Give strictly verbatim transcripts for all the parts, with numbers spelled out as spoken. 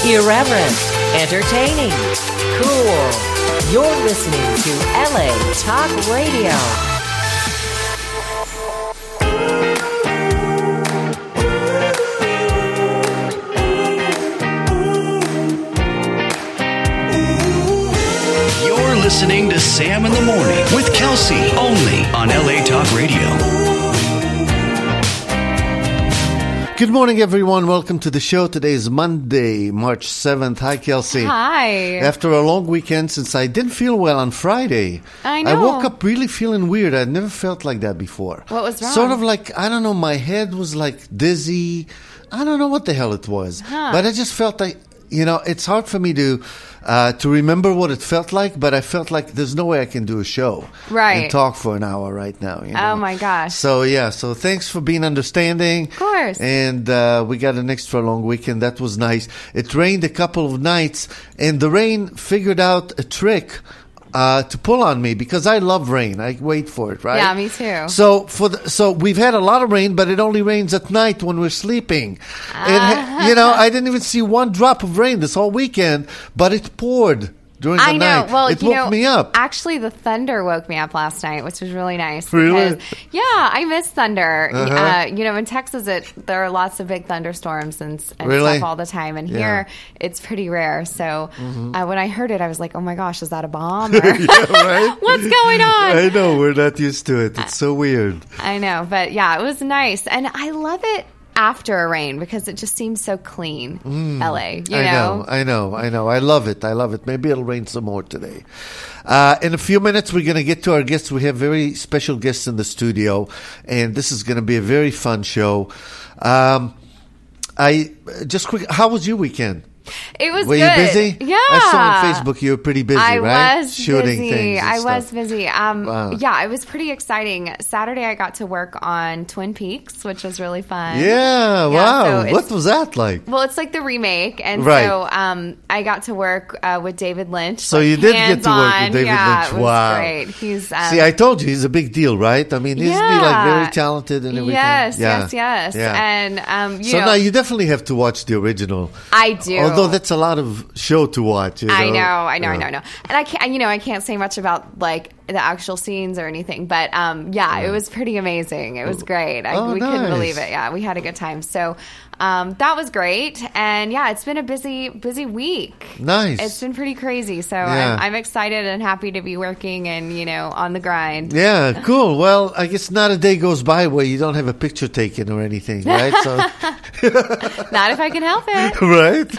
Irreverent, entertaining, cool. You're listening to L A Talk Radio. You're listening to Sam in the Morning with Kelsey, only on L A Talk Radio. Good morning, everyone. Welcome to the show. Today is Monday, March seventh. Hi, Kelsey. Hi. After a long weekend, since I didn't feel well on Friday, I know. I woke up really feeling weird. I'd never felt like that before. What was wrong? Sort of like, I don't know, my head was like dizzy. I don't know what the hell it was. Huh. But I just felt like, you know, it's hard for me to uh, to remember what it felt like, but I felt like there's no way I can do a show Right. and talk for an hour right now. You know? Oh, my gosh. So, yeah, so thanks for being understanding. Of course. And uh, we got an extra long weekend. That was nice. It rained a couple of nights, and the rain figured out a trick uh, to pull on me because I love rain. I wait for it, right? Yeah, me too. So for the, so we've had a lot of rain, but it only rains at night when we're sleeping. And, you know, I didn't even see one drop of rain this whole weekend, but it poured during the I know. night. Well, it you woke know, me up. Actually, the thunder woke me up last night, which was really nice. Really? Because, yeah, I miss thunder. Uh-huh. Uh, you know, in Texas, it there are lots of big thunderstorms and, and Really? stuff all the time, and Yeah. here it's pretty rare. So uh, when I heard it, I was like, "Oh my gosh, is that a bomb? Or Yeah, right? what's going on?" I know. We're not used to it. It's so weird. I know, but yeah, it was nice, and I love it after a rain because it just seems so clean. L A, you I know? know, I know, I know. I love it. I love it. Maybe it'll rain some more today. Uh, in a few minutes, we're going to get to our guests. We have very special guests in the studio, and this is going to be a very fun show. Um, I just quick. How was your weekend? It was Were good. you busy? Yeah. I saw on Facebook you were pretty busy, I right? was Shooting busy. things. and I stuff. was busy. Um, Wow. Yeah, it was pretty exciting. Saturday, I got to work on Twin Peaks, which was really fun. Yeah, Yeah, wow. so it's- What was that like? Well, it's like the remake, and Right. so um, I got to work uh, with David Lynch. So like, you did get to work with hands-on. David yeah, Lynch. It was Wow. great. He's um, See, I told you he's a big deal, right? I mean, isn't he like Yeah. very talented and everything? Yes, Yeah. yes, yes. Yeah. And um, you so know, now you definitely have to watch the original. I do. Although that's a lot of show to watch. You know? I know, I know, I Yeah. know, I know. And I can't, you know, I can't say much about like the actual scenes or anything, but um, yeah, it was pretty amazing. It was great. I, Oh, we couldn't nice. believe it. Yeah, we had a good time. So um, that was great. And yeah, it's been a busy, busy week. Nice. It's been pretty crazy. So Yeah. I'm, I'm excited and happy to be working and you know on the grind. Yeah, cool. Well, I guess not a day goes by where you don't have a picture taken or anything, right? So, Not if I can help it. right?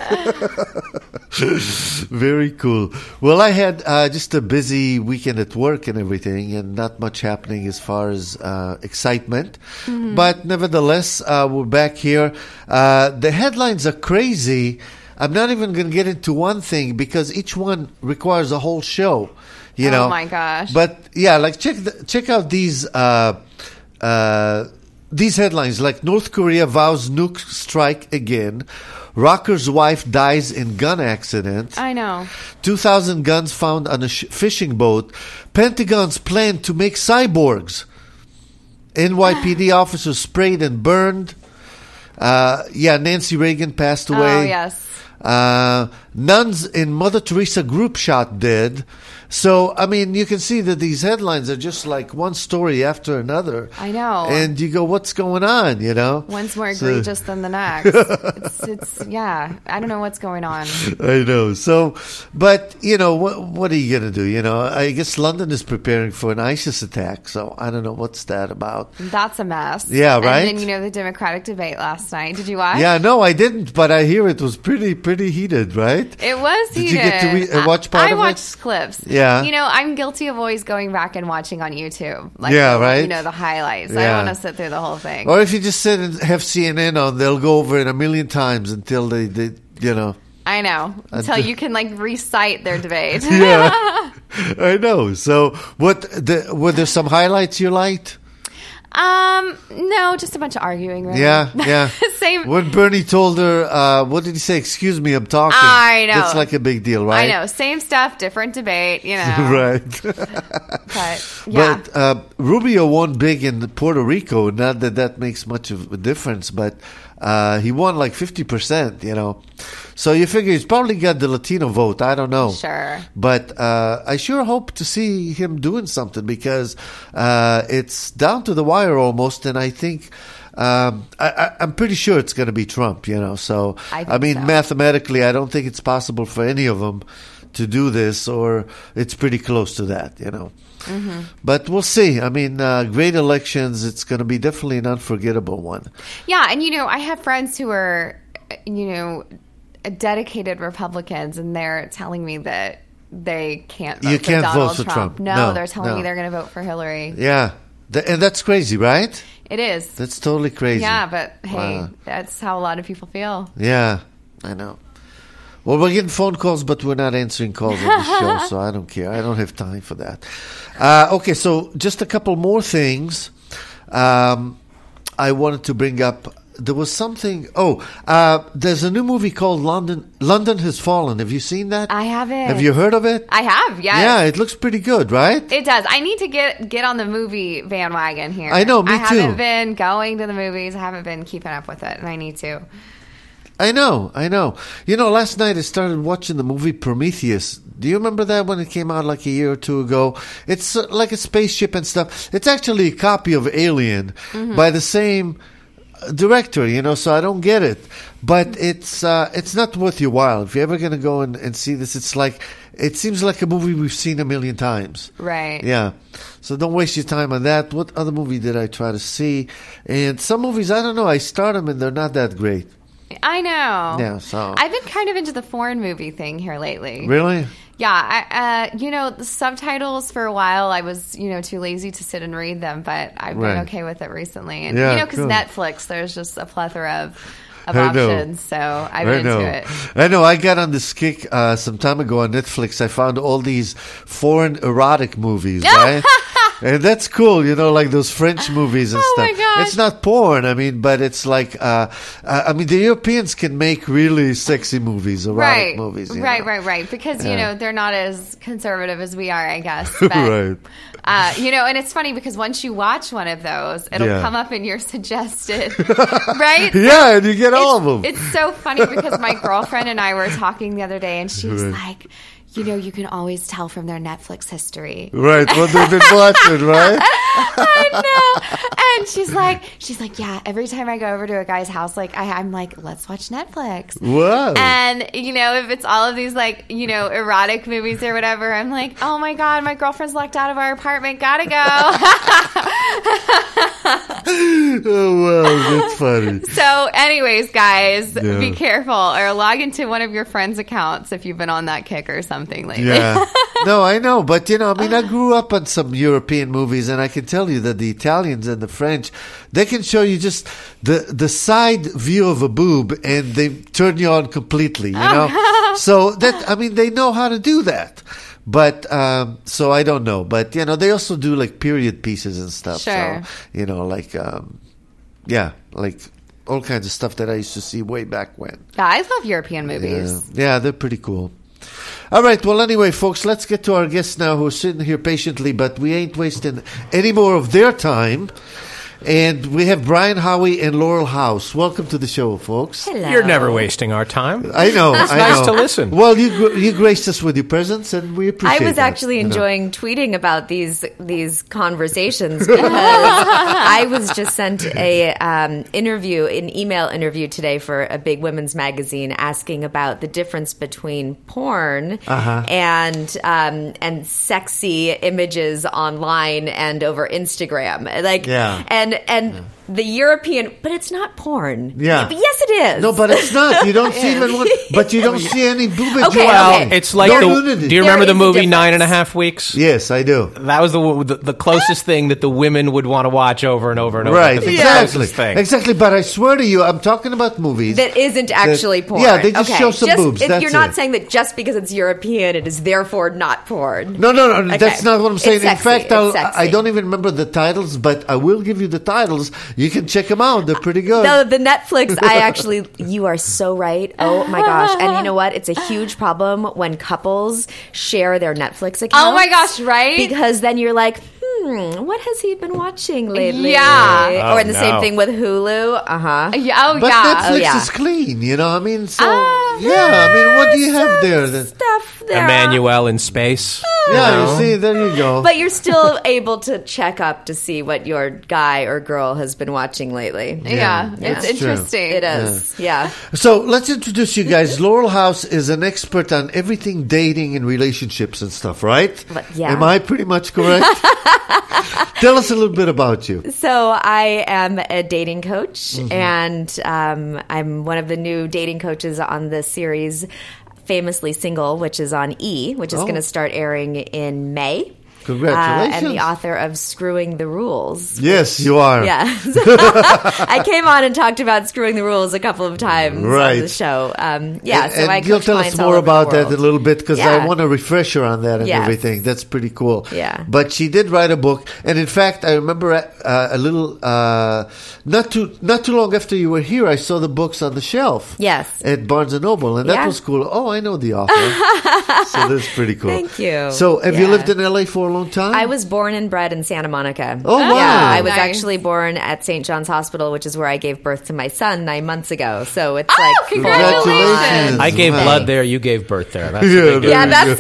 Very cool. Well, I had uh, just a busy weekend at work and everything, and not much happening as far as uh, excitement. Mm-hmm. But nevertheless, uh, we're back here. Uh, the headlines are crazy. I'm not even going to get into one thing because each one requires a whole show. You Oh know? my gosh. But yeah, like check the, check out these uh, uh, these headlines. Like North Korea vows nuke strike again. Rocker's wife dies in gun accident. I know. two thousand guns found on a sh- fishing boat. Pentagon's plan to make cyborgs. N Y P D officers sprayed and burned. Uh, yeah, Nancy Reagan passed away. Oh yes. Uh, nuns in Mother Teresa group shot dead. So, I mean, you can see that these headlines are just like one story after another. I know. And you go, what's going on, you know? One's more So- egregious than the next. it's, it's, yeah, I don't know what's going on. I know. So, but, you know, what, what are you going to do? You know, I guess London is preparing for an ISIS attack. So, I don't know what's that about. That's a mess. Yeah, right? And then, you know, the Democratic debate last night. Did you watch? Yeah, no, I didn't, but I hear it was pretty, pretty heated, right? It was Did heated. you get to re- uh, watch part I, of it? I watched clips. Yeah. You know, I'm guilty of always going back and watching on YouTube. Like, Yeah, the, right? You know, the highlights. I Yeah. don't want to sit through the whole thing. Or if you just sit and have C N N on, they'll go over it a million times until they, they you know. I know. Until you can, like, recite their debate. Yeah, I know. So, what the, were there some highlights you liked? Um, no, just a bunch of arguing. Really. Yeah, yeah. Same. When Bernie told her, uh, what did he say? Excuse me, I'm talking. I know. That's like a big deal, right? I know. Same stuff, different debate, you know. Right. But, yeah. But uh, Rubio won big in Puerto Rico. Not that that makes much of a difference, but Uh, he won like fifty percent, you know. So you figure he's probably got the Latino vote. I don't know. Sure. But uh, I sure hope to see him doing something because uh, it's down to the wire almost. And I think, um, I, I, I'm pretty sure it's going to be Trump, you know. So, I, I mean, so. mathematically, I don't think it's possible for any of them to do this, or it's pretty close to that, you know. Mm-hmm. But we'll see. I mean, uh, great elections, it's going to be definitely an unforgettable one. Yeah, and, you know, I have friends who are, you know, dedicated Republicans, and they're telling me that they can't vote you for can't Donald vote for Trump. Trump. No, no, they're telling no. me they're going to vote for Hillary. Yeah. Th- and that's crazy, right? It is. That's totally crazy. Yeah, but hey, Wow. that's how a lot of people feel. Yeah, I know. Well, we're getting phone calls, but we're not answering calls on the show, so I don't care. I don't have time for that. Uh, okay, so just a couple more things um, I wanted to bring up. There was something. Oh, uh, there's a new movie called London. London Has Fallen. Have you seen that? I haven't. Have you heard of it? I have. Yes. Yeah, it looks pretty good, right? It does. I need to get get on the movie bandwagon here. I know, me I too. haven't been going to the movies. I haven't been keeping up with it, and I need to. I know, I know. You know, last night I started watching the movie Prometheus. Do you remember that when it came out like a year or two ago? It's uh, like a spaceship and stuff. It's actually a copy of Alien mm-hmm. by the same director, you know, so I don't get it. But it's uh, it's not worth your while. If you're ever going to go and, and see this, it's like, it seems like a movie we've seen a million times. Right. Yeah. So don't waste your time on that. What other movie did I try to see? And some movies, I don't know, I start them and they're not that great. I know. Yeah, so. I've been kind of into the foreign movie thing here lately. Really? Yeah, I, uh, you know, the subtitles for a while, I was, you know, too lazy to sit and read them, but I've been Right. okay with it recently. And, Yeah, you know, because cool. Netflix, there's just a plethora of, of I know. options, so I've I been know. into it. I know. I got on this kick uh, some time ago on Netflix. I found all these foreign erotic movies, right? And that's cool, you know, like those French movies and Oh, stuff. my gosh. It's not porn, I mean, but it's like, uh, uh, I mean, the Europeans can make really sexy movies, erotic Right, movies. you right, know. right, right. Because, you Yeah. know, they're not as conservative as we are, I guess. But, Right. Uh, you know, and it's funny because once you watch one of those, it'll Yeah. come up in your suggested, right? Yeah, and you get all of them. It's so funny because my girlfriend and I were talking the other day, and she was Right. like, you know, you can always tell from their Netflix history. Right, what they've been watching, right? I know. And she's like, she's like, yeah, every time I go over to a guy's house, like, I, I'm like, let's watch Netflix. Wow. And, you know, if it's all of these, like, you know, erotic movies or whatever, I'm like, oh my God, my girlfriend's locked out of our apartment. Gotta go. Oh, wow, that's funny. So, anyways, guys, Yeah. be careful or log into one of your friends' accounts if you've been on that kick or something lately. Yeah. No, I know. But, you know, I mean, I grew up on some European movies, and I can tell you that the Italians and the French, they can show you just the, the side view of a boob, and they turn you on completely, you know? So, that, I mean, they know how to do that. But, um, so I don't know. But, you know, they also do, like, period pieces and stuff. Sure. So, you know, like, um, yeah, like all kinds of stuff that I used to see way back when. Yeah, I love European Yeah, movies. yeah, they're pretty cool. All right, well, anyway, folks, let's get to our guests now who are sitting here patiently, but we ain't wasting any more of their time. And we have Brian Howie and Laurel House. Welcome to the show, folks. Hello. You're never wasting our time. I know. It's I nice know. to listen. Well, you gr- you graced us with your presence, and we I appreciate was that, actually you know. enjoying tweeting about these these conversations because I was just sent a um, interview, an email interview today for a big women's magazine, asking about the difference between porn Uh-huh. and um, and sexy images online and over Instagram, like Yeah. and and. Yeah. The European, but it's not porn. Yeah. But yes, it is. No, but it's not. You don't see even one. But you don't see any boobage. Okay, Well, okay. it's like No the. nudity. Do you There remember the is a movie difference. Nine and a Half Weeks? Yes, I do. That was the the, the closest thing that the women would want to watch over and over and over. Right, It's the exactly. closest thing. Exactly, but I swear to you, I'm talking about movies. That isn't actually that- porn. yeah, they just okay. show some Just- boobs, If that's you're not it. saying that just because it's European, it is therefore not porn. No, no, no, Okay. that's not what I'm It's saying. In sexy. fact, It's I'll, sexy. I don't even remember the titles, but I will give you the titles. You can check them out. They're pretty good. The, the Netflix, I actually, you are so right. Oh my gosh. And you know what? It's a huge problem when couples share their Netflix accounts. Oh my gosh, right? Because then you're like, hmm, hmm, what has he been watching lately? Yeah. or Oh, the no. same thing with Hulu. Uh huh. Yeah, oh But yeah. Netflix Oh, yeah. is clean, you know. I mean, so Uh, yeah. I mean, what do you have there? That, Stuff there. Emmanuel in space. yeah, you see, there you go. But you're still able to check up to see what your guy or girl has been watching lately. Yeah, Yeah, it's it's true. interesting. It is. Yeah. So let's introduce you guys. Laurel House is an expert on everything dating and relationships and stuff, right? But- yeah. Am I pretty much correct? Tell us a little bit about you. So I am a dating coach, Mm-hmm. and um, I'm one of the new dating coaches on the series Famously Single, which is on E, which is Oh. going to start airing in May. Congratulations. Uh, and the author of Screwing the Rules. Yes, you are. Yeah. I came on and talked about Screwing the Rules a couple of times Right. on the show. Um, yeah, And, so I and you'll coach tell us clients all more over the about that world. a little bit because I Yeah. want a refresher on that and Yes. everything. That's pretty cool. Yeah. But she did write a book, and in fact, I remember uh, a little uh, not too not too long after you were here, I saw the books on the shelf. Yes. At Barnes and Noble, and that Yeah. was cool. Oh, I know the author, so that's pretty cool. Thank you. So, have you Yeah. lived in L A for a long time? I was born and bred in Santa Monica. Oh, wow. Yeah, I was Nice. actually born at Saint John's Hospital, which is where I gave birth to my son nine months ago. So it's Oh, like congratulations. I gave Wow. blood there. You gave birth there. That's Yeah, a big Yeah, difference.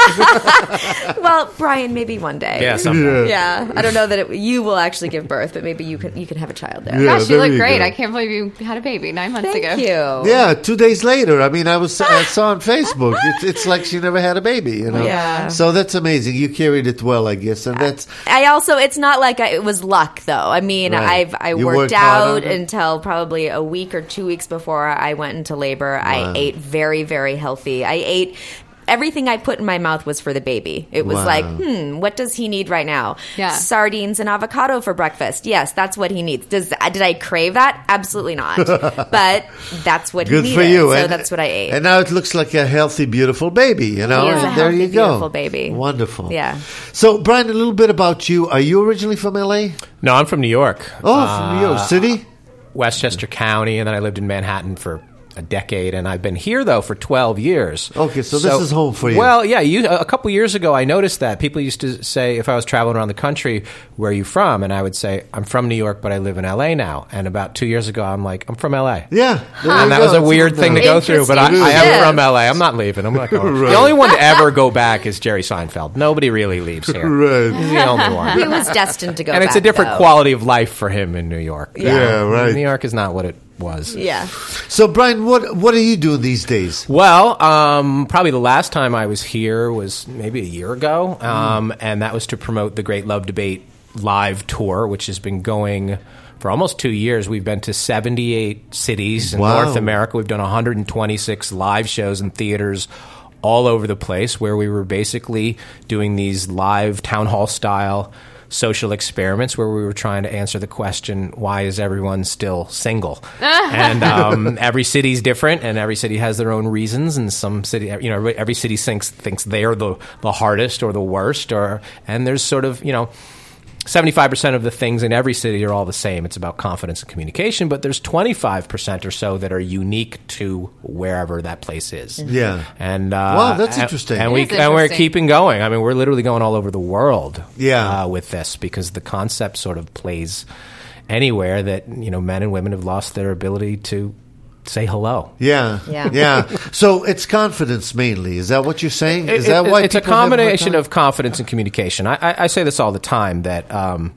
that's well, Brian. Maybe one day. Yeah, sometime. Yeah, I don't know that it, you will actually give birth, but maybe you can you can have a child there. Yeah, Gosh, you there look you great. go. I can't believe you had a baby nine months Thank ago. you. Yeah, two days later. I mean, I was I saw on Facebook. It's, it's like she never had a baby, you know. Yeah. So that's amazing. You carried it well, I guess, and that's I also, it's not like I, it was luck though. I mean, Right. I've I You worked, worked hard on out it? until probably a week or two weeks before I went into labor. Wow. I ate very, very healthy. I ate. Everything I put in my mouth was for the baby. It was Wow. like, hmm, what does he need right now? Yeah. Sardines and avocado for breakfast. Yes, that's what he needs. Does did I crave that? Absolutely not. But that's what good he for needed. you. So and, that's what I ate. And now it looks like a healthy, beautiful baby. You know, He is a and there healthy, you go, beautiful baby. Wonderful. Yeah. So, Brian, a little bit about you. Are you originally from L A? No, I'm from New York. Oh, from New York City. Westchester County, and then I lived in Manhattan for a decade, and I've been here though for twelve years. Okay, so this is home for you. Well, yeah, you, a couple years ago, I noticed that people used to say if I was traveling around the country, "Where are you from?" and I would say, "I'm from New York, but I live in L A now." And about two years ago, I'm like, "I'm from L A." Yeah, there you And that go. was a It's weird on thing to there. go through, but I, Interesting I am shift. from L A. I'm not leaving. I'm not going. Right. The only one to ever go back is Jerry Seinfeld. Nobody really leaves here. Right. He's the only one. He was destined to go And it's a back, different though. quality of life for him in New York. Yeah, right. New York is not what it was. Yeah. So, Brian, what what are you doing these days? Well, um, probably the last time I was here was maybe a year ago, um, and that was to promote the Great Love Debate live tour, which has been going for almost two years. We've been to seventy-eight cities in Wow. North America. We've done one hundred twenty-six live shows in theaters all over the place, where we were basically doing these live town hall style social experiments where we were trying to answer the question, why is everyone still single? And um, every city's different, and every city has their own reasons, and some city, you know, every, every city thinks thinks they're the the hardest or the worst, or and there's sort of, you know, seventy-five percent of the things in every city are all the same. It's about confidence and communication, but there's twenty-five percent or so that are unique to wherever that place is. Yeah. And uh, Wow, that's and- interesting. And It we is and we're interesting. keeping going. I mean, we're literally going all over the world. Yeah. Uh, with this, because the concept sort of plays anywhere that, you know, men and women have lost their ability to say hello. Yeah, Yeah. yeah. So it's confidence mainly. Is that what you're saying? Is It- that it- why it's a people have hard combination time? of confidence and communication. I, I, I say this all the time that um,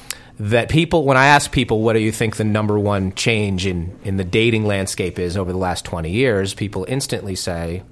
that people, when I ask people, what do you think the number one change in, in the dating landscape is over the last twenty years, people instantly say,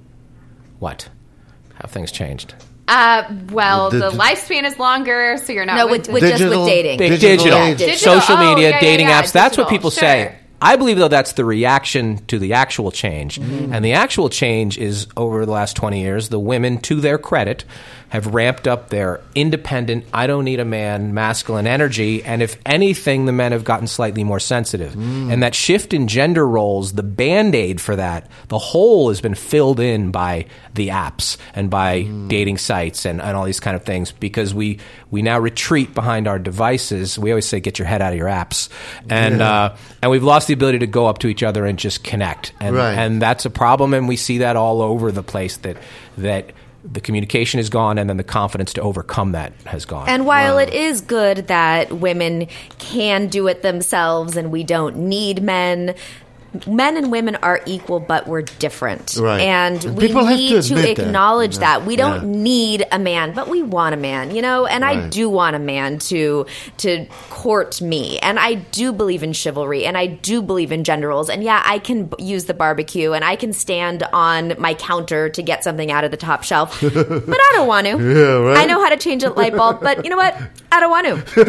what? How have things changed? Uh, well, The- the, the- lifespan is longer, so you're not No, with, with, with just Digital- with dating. Big Digital digital, age. Digital, social oh, media, yeah, yeah, dating yeah, apps. That's what digital, people sure. say. I believe, though, that's the reaction to the actual change. And the actual change is, over the last twenty years, the women, to their credit, have ramped up their independent, I don't need a man, masculine energy. And if anything, the men have gotten slightly more sensitive. And that shift in gender roles, the Band-Aid for that, the hole has been filled in by the apps and by dating sites and, and all these kind of things, because we, we now retreat behind our devices. We always say, get your head out of your apps. And, Yeah. uh, and we've lost the ability to go up to each other and just connect. And, Right. and that's a problem, and we see that all over the place, that that the communication is gone, and then the confidence to overcome that has gone. And while wow. it is good that women can do it themselves and we don't need men, men and women are equal, but we're different. Right. And, and we need to, to acknowledge that. that. We don't yeah. need a man, but we want a man, you know? And right. I do want a man to to court me. And I do believe in chivalry, and I do believe in gender roles. And yeah, I can b- use the barbecue, and I can stand on my counter to get something out of the top shelf. But I don't want to. Yeah, right? I know how to change a light bulb, but you know what? I don't want to.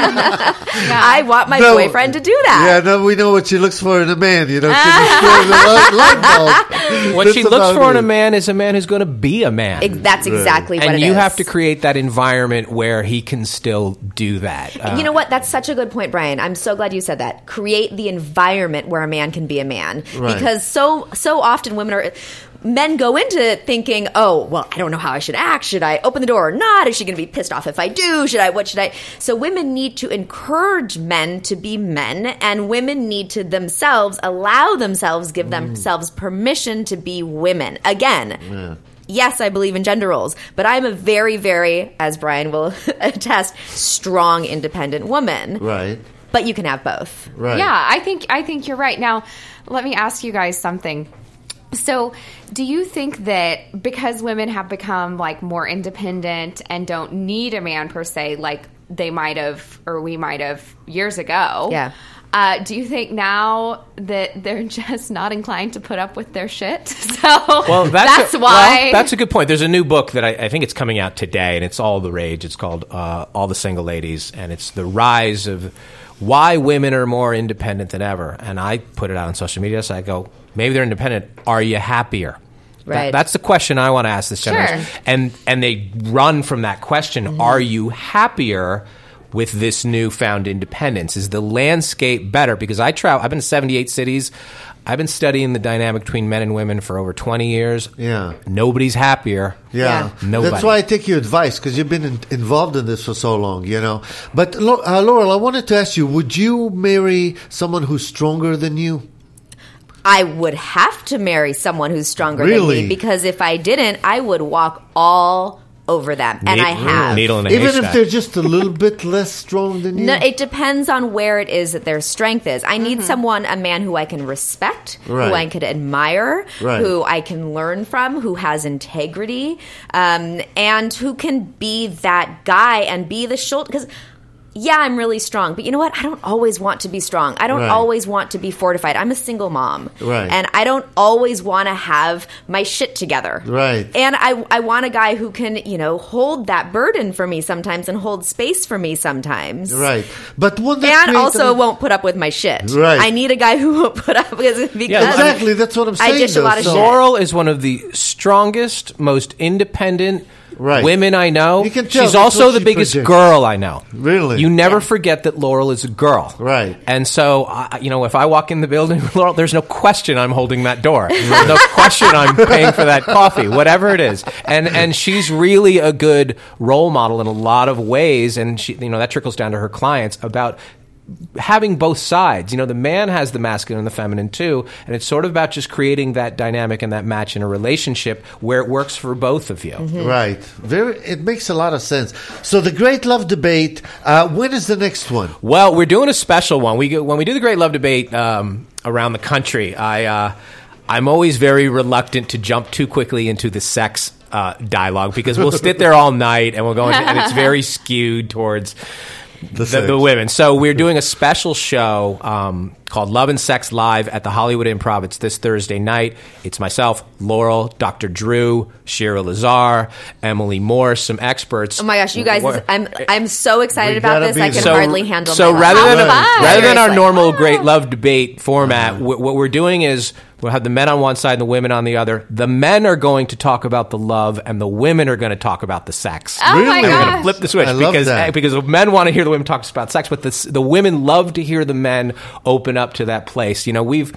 yeah. I want my no, boyfriend to do that. Yeah, no, we know what she looks for in a man. You know, light, light bulb. What That's she looks for it. in a man is a man who's going to be a man. Ex- that's exactly right. what and it you is. have to create that environment where he can still do that. Uh, you know what? That's such a good point, Brian. I'm so glad you said that. Create the environment where a man can be a man. Right. Because so so often women are... Men go into thinking, oh, well, I don't know how I should act. Should I open the door or not? Is she going to be pissed off if I do? Should I? What should I? So women need to encourage men to be men, and women need to themselves allow themselves, give themselves permission to be women. Again, yeah. yes, I believe in gender roles, but I'm a very, very, as Brian will attest, strong, independent woman. Right. But you can have both. Right. Yeah, I think I think you're right. Now, let me ask you guys something. So, do you think that because women have become like more independent and don't need a man per se, like they might have or we might have years ago? Yeah. Uh, do you think now that they're just not inclined to put up with their shit? So well, that's, that's a, why. Well, that's a good point. There's a new book that I, I think it's coming out today, and it's all the rage. It's called uh, All the Single Ladies, and it's the rise of why women are more independent than ever. And I put it out on social media, so I go, maybe they're independent. Are you happier? Right. That, that's the question I want to ask this generation. Sure. And and they run from that question. Mm-hmm. Are you happier with this newfound independence? Is the landscape better? Because I travel. I've been to seventy-eight cities. I've been studying the dynamic between men and women for over twenty years. Yeah. Nobody's happier. Yeah. Yeah. Nobody. That's why I take your advice, because you've been in, involved in this for so long, you know. But, uh, Laurel, I wanted to ask you, would you marry someone who's stronger than you? I would have to marry someone who's stronger Really? than me, because if I didn't, I would walk all over them, and Ne- I have. Needle in a Even haystack. if they're just a little bit less strong than you? No, it depends on where it is that their strength is. I need someone, a man who I can respect, Right. who I could admire, Right. who I can learn from, who has integrity, um, and who can be that guy and be the shoulder. Because yeah, I'm really strong, but you know what? I don't always want to be strong. I don't Right. always want to be fortified. I'm a single mom. Right. And I don't always want to have my shit together. Right. And I, I want a guy who can, you know, hold that burden for me sometimes and hold space for me sometimes. Right. But won't that And create also a- won't put up with my shit. Right. I need a guy who won't put up with because Yeah, Exactly, that's what I'm saying. I dish a though, lot of so- shit. Laurel is one of the strongest, most independent Right. women I know. You can tell, She's that's also what the she biggest projects. girl I know. Really? You never forget that Laurel is a girl. Right. And so, I, you know, if I walk in the building with Laurel, there's no question I'm holding that door. There's no question I'm paying for that coffee, whatever it is. And and she's really a good role model in a lot of ways. And she, you know, that trickles down to her clients about having both sides. You know, the man has the masculine and the feminine too, and it's sort of about just creating that dynamic and that match in a relationship where it works for both of you. Mm-hmm. Right. Very. It makes a lot of sense. So the Great Love Debate, uh, when is the next one? Well, we're doing a special one. We go, when we do the Great Love Debate um, around the country, I uh, I'm always very reluctant to jump too quickly into the sex uh, dialogue, because we'll sit there all night and we'll go into, and it's very skewed towards The, the, the women. So we're doing a special show um, called Love and Sex Live at the Hollywood Improv. It's this Thursday night. It's myself, Laurel, Doctor Drew, Shira Lazar, Emily Moore, some experts. Oh my gosh, you guys! We're- I'm I'm so excited We about gotta this. be I can there. hardly handle. So my rather life. than How fun. rather than our Seriously. normal Great Love Debate format, wh- what we're doing is we'll have the men on one side and the women on the other. The men are going to talk about the love, and the women are going to talk about the sex. Oh my Really? We're going to gosh. flip the switch I love because that. because the men want to hear the women talk about sex, but the the women love to hear the men open up to that place. You know, we've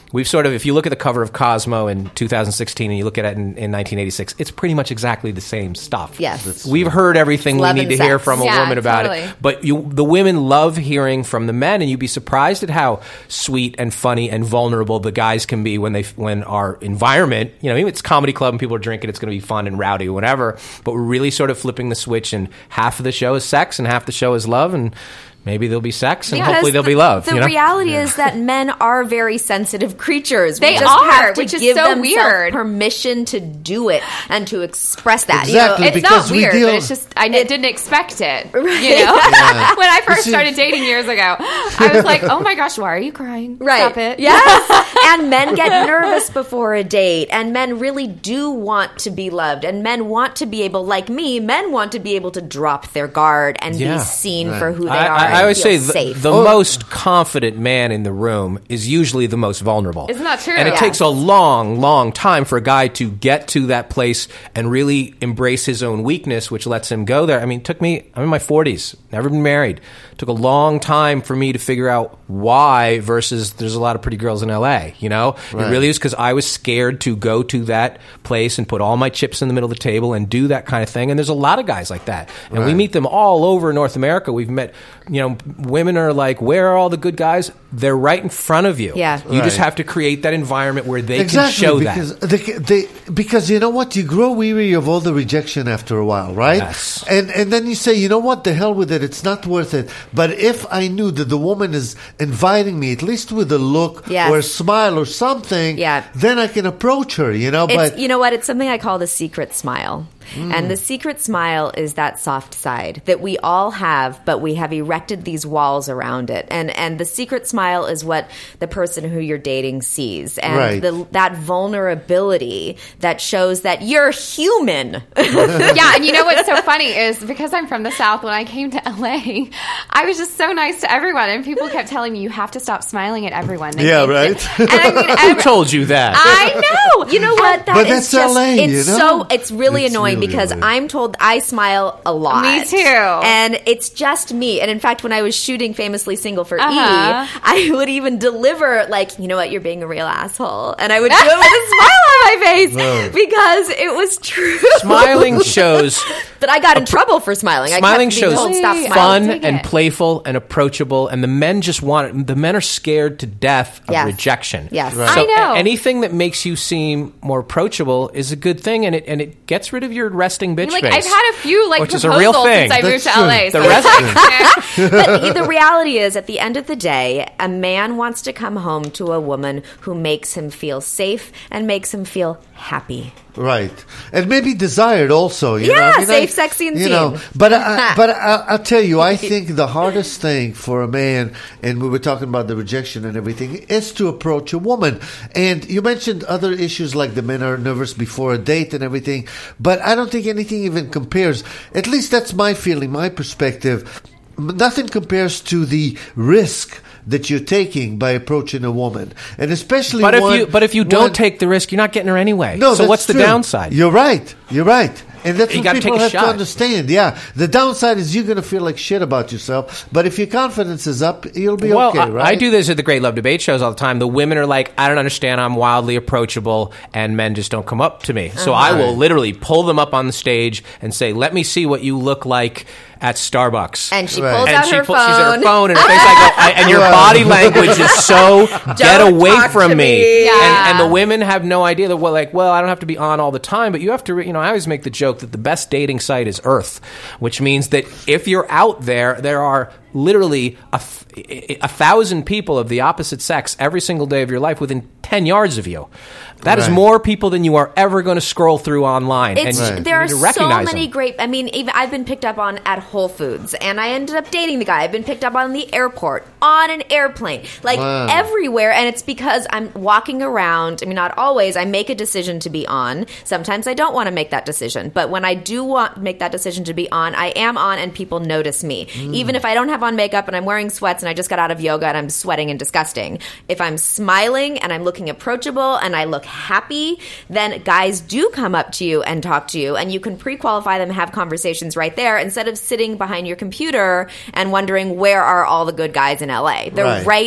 we've sort of, if you look at the cover of Cosmo in two thousand sixteen and you look at it in, in nineteen eighty-six, it's pretty much exactly the same stuff. Yes. That's We've heard everything we love need and to sex. hear from a Yeah, woman about totally. it. But you, the women love hearing from the men, and you'd be surprised at how sweet and funny and vulnerable the guys can be when they when our environment, you know, even if it's comedy club and people are drinking, it's going to be fun and rowdy or whatever. But we're really sort of flipping the switch, and half of the show is sex and half the show is love, and maybe there'll be sex, and Because hopefully there'll the, be love. The you know? reality is that men are very sensitive creatures. They we just are, have to which is give so themselves weird. permission to do it and to express that. Exactly. You know, It's Because not we weird, deal- but it's just I It- didn't expect it. You know, Yeah. when I first see- started dating years ago, I was like, "Oh my gosh, why are you crying? Right. Stop it." Yes. And men get nervous before a date. And men really do want to be loved. And men want to be able, like me, men want to be able to drop their guard and Yeah. be seen for who they I, are. I, and I always feel say the, safe. the most confident man in the room is usually the most vulnerable. Isn't that true? And it Yeah. takes a long, long time for a guy to get to that place and really embrace his own weakness, which lets him go there. I mean, it took me, I'm in my forties, never been married. It took a long time for me to figure out why versus there's a lot of pretty girls in L A, you know? Right. It really is because I was scared to go to that place and put all my chips in the middle of the table and do that kind of thing. And there's a lot of guys like that. And we Right. meet them all over North America. We've met, you know, women are like, where are all the good guys? They're right in front of you. Yeah. You just Right. have to create that environment where they exactly, can show because that. They, they, because you know what? You grow weary of all the rejection after a while, right? Yes. And and then you say, you know what? The hell with it. It's not worth it. But if I knew that the woman is inviting me, at least with a look Yes. or a smile or something, Yeah. then I can approach her, you know? It's, but you know what? It's something I call the secret smile. Mm. And the secret smile is that soft side that we all have, but we have erected these walls around it. And and the secret smile is what the person who you're dating sees. And Right. the, that vulnerability that shows that you're human. Yeah, and you know what's so funny is because I'm from the South, when I came to L A, I was just so nice to everyone, and people kept telling me, you have to stop smiling at everyone. They Yeah, think right? that- And I mean, Who every- told you that? I know. You know what? That But is that's just, L A, It's you know? so. It's really It's annoying really because L A. I'm told I smile a lot. Me too. And it's just me. And in fact, when I was shooting Famously Single for Uh-huh. E, I would even deliver like, you know what, you're being a real asshole, and I would do it with a smile on my face Right. because it was true. Smiling shows But I got in trouble for smiling. Smiling I kept being shows told, stop Really? smiling. fun Take and it. playful and approachable, and the men just want it. The men are scared to death of Yes. rejection. Yes. Right. So I know. a- anything that makes you seem more approachable is a good thing, and it and it gets rid of your resting bitch like face. I've had a few like which is a proposals real thing. since I moved That's to L A. true. The so rest- it's like, But the reality is, at the end of the day, a man wants to come home to a woman who makes him feel safe and makes him feel happy. Right, and maybe desired also. You Yeah, know? I mean, safe, I- sexy, and you know. seen. But I, but I, I'll tell you, I think the hardest thing for a man, and we were talking about the rejection and everything, is to approach a woman. And you mentioned other issues like the men are nervous before a date and everything, but I don't think anything even compares. At least that's my feeling, my perspective. Nothing compares to the risk that you're taking by approaching a woman, and especially But if one, you but if you don't one- take the risk, you're not getting her anyway. no, so that's what's the true. downside? You're right. You're right. And that's You what gotta people take a have to shot. understand. Yeah. The downside is you're going to feel like shit about yourself. But if your confidence is up, you'll be well, okay, I, right? I do this at the Great Love Debate shows all the time. The women are like, I don't understand. I'm wildly approachable, and men just don't come up to me. So I will Right. literally pull them up on the stage and say, let me see what you look like at Starbucks. And she Right. pulls and out she her pull- phone. she's at her phone, and her face, I go, I, and your body language is so get Don't away talk from to me. me. Yeah. And, and the women have no idea that, well, like, well, I don't have to be on all the time, but you have to, re- you know, I always make the joke that the best dating site is Earth, which means that if you're out there, there are literally a, th- a thousand people of the opposite sex every single day of your life within ten yards of you. That is Right. more people than you are ever going to scroll through online. It's, and you there are need to so recognize many them. great. I mean, even I've been picked up on at Whole Foods, and I ended up dating the guy. I've been picked up on the airport, on an airplane, like Wow. everywhere. And it's because I'm walking around. I mean, not always. I make a decision to be on. Sometimes I don't want to make that decision, but when I do want to make that decision to be on, I am on, and people notice me. Mm. Even if I don't have on makeup and I'm wearing sweats and I just got out of yoga and I'm sweating and disgusting. If I'm smiling and I'm looking approachable and I look happy, then guys do come up to you and talk to you, and you can pre-qualify them and have conversations right there instead of sitting behind your computer and wondering where are all the good guys in L A. They're Right. right,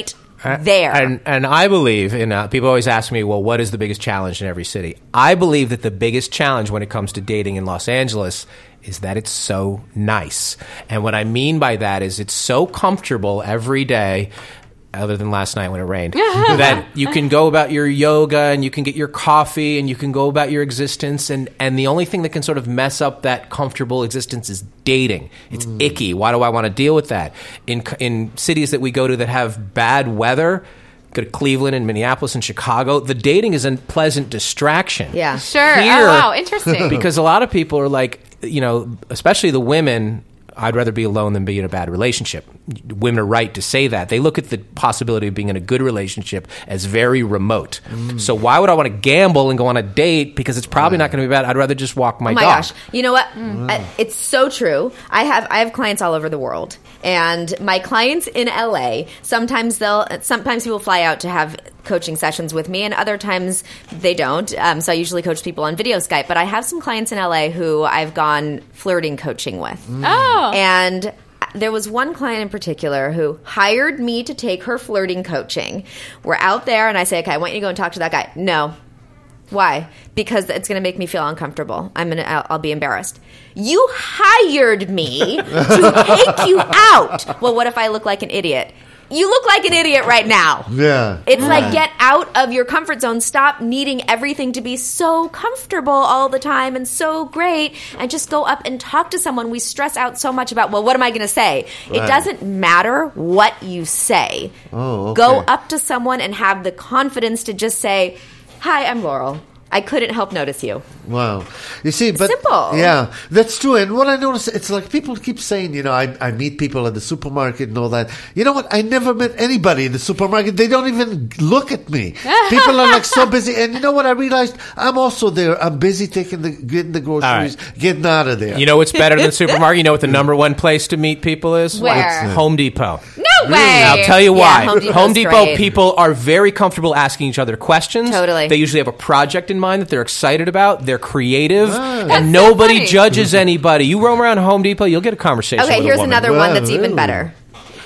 there. And, and I believe in, uh, people always ask me, well, what is the biggest challenge in every city? I believe that the biggest challenge when it comes to dating in Los Angeles is that it's so nice. And what I mean by that is it's so comfortable every day, other than last night when it rained, that you can go about your yoga and you can get your coffee and you can go about your existence. And, and the only thing that can sort of mess up that comfortable existence is dating. It's mm. icky. Why do I want to deal with that? In, in cities that we go to that have bad weather, go to Cleveland and Minneapolis and Chicago, the dating is a pleasant distraction. Yeah. Sure. Here, oh, wow. Interesting. Because a lot of people are like, you know, especially the women, I'd rather be alone than be in a bad relationship. Women are right to say that. They look at the possibility of being in a good relationship as very remote. Mm. So why would I want to gamble and go on a date? Because it's probably right. not going to be bad. I'd rather just walk my, oh my dog. gosh. You know what? Mm. I, it's so true. I have I have clients all over the world. And my clients in L A, sometimes they'll sometimes people fly out to have coaching sessions with me, and other times they don't. Um, so I usually coach people on video Skype. But I have some clients in L A who I've gone flirting coaching with. Mm. Oh. And there was one client in particular who hired me to take her flirting coaching. We're out there, and I say, okay, I want you to go and talk to that guy. No. Why? Because it's going to make me feel uncomfortable. I'm going to, I'll, I'll be embarrassed. You hired me to take you out. Well, what if I look like an idiot? You look like an idiot right now. Yeah. It's yeah. like, get out of your comfort zone. Stop needing everything to be so comfortable all the time and so great, and just go up and talk to someone. We stress out so much about, well, what am I going to say? Right. It doesn't matter what you say. Oh, okay. Go up to someone and have the confidence to just say, hi, I'm Laurel. I couldn't help notice you. Wow. You see, but simple. Yeah, that's true. And what I notice, it's like people keep saying, you know, I, I meet people at the supermarket and all that. You know what? I never met anybody in the supermarket. They don't even look at me. People are like so busy. And you know what? I realized I'm also there. I'm busy taking the, getting the groceries, right. getting out of there. You know what's better than the supermarket? You know what the number one place to meet people is? Where? Home Depot. No way. I'll tell you why. Yeah, Home, Home Depot great. people are very comfortable asking each other questions. Totally. They usually have a project in mind that they're excited about. They're creative. Wow. And nobody so judges anybody. You roam around Home Depot, you'll get a conversation okay, with here's a woman. another Wow, one that's really? even better.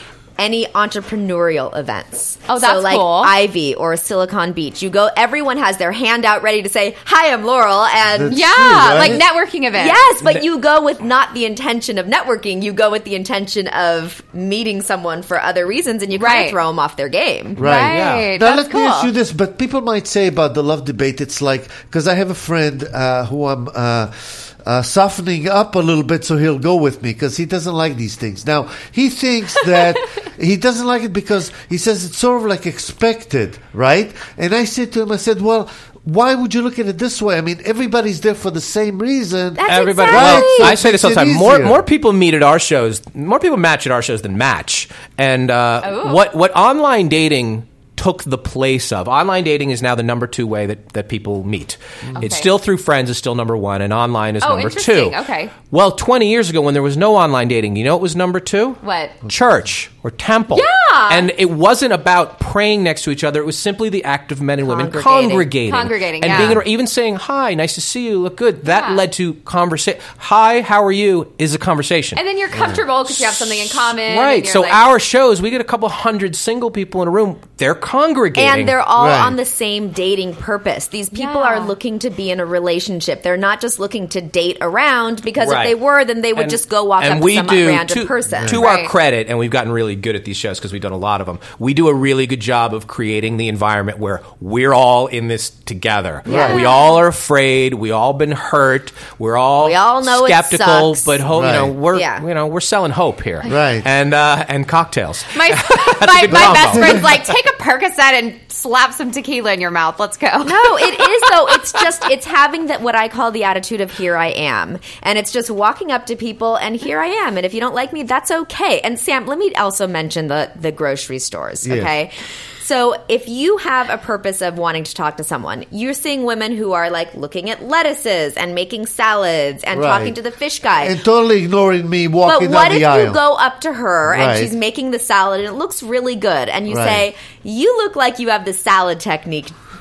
Any entrepreneurial events. Oh, that's so like cool. Ivy or Silicon Beach. You go, everyone has their hand out ready to say, hi, I'm Laurel. And That's Yeah, true, right? like networking events. yes, but you go with not the intention of networking. You go with the intention of meeting someone for other reasons, and you kind Right. of throw them off their game. Right. Right. Now, That's let me ask cool. you this, but people might say about the love debate, it's like, because I have a friend uh, who I'm uh, uh, softening up a little bit so he'll go with me because he doesn't like these things. Now, he thinks that he doesn't like it because he says it's sort of like expected, right? And I said to him, I said, well, why would you look at it this way? I mean, everybody's there for the same reason. That's Everybody, exactly. well, I say this all the Makes time. it More, easier. more people meet at our shows. More people match at our shows than match. And uh, Oh. what what online dating took the place of. Online dating is now the number two way that, that people meet. Okay. It's still through friends is still number one, and online is Oh, number interesting. two. Okay. Well, twenty years ago when there was no online dating, you know what was number two? What? Church or temple. Yeah. And it wasn't about praying next to each other. It was simply the act of men and women Congregating. congregating. Congregating, and yeah. being, even saying, hi, nice to see you, look good. That Yeah. led to conversation. Hi, how are you is a conversation. And then you're comfortable because you have something in common. and Right. you're So like- our shows, we get a couple hundred single people in a room. They're congregating. And they're all Right. on the same dating purpose. These people Yeah. are looking to be in a relationship. They're not just looking to date around, because Right. if they were, then they would And- just go walk and up we to some do, random to, person. To Right. our credit, and we've gotten really good at these shows because we've done a lot of them, we do a really good job of creating the environment where we're all in this together. Yeah. We all are afraid. We all been hurt. We're all We all know it skeptical, sucks. but ho- you know Right. we're Yeah. you know we're selling hope here, Right. And uh, and cocktails. My, a my, good my combo. best friend's like, take a Percocet and slap some tequila in your mouth. Let's go. No, it is though. It's just it's having that what I call the attitude of here I am, and it's just walking up to people and here I am. And if you don't like me, that's okay. And Sam, let me also mention the the grocery stores. Yes. Okay. So if you have a purpose of wanting to talk to someone, you're seeing women who are like looking at lettuces and making salads and Right. talking to the fish guy. And totally ignoring me But walking what down if the aisle. you go up to her Right. and she's making the salad and it looks really good, and you Right. say, you look like you have the salad technique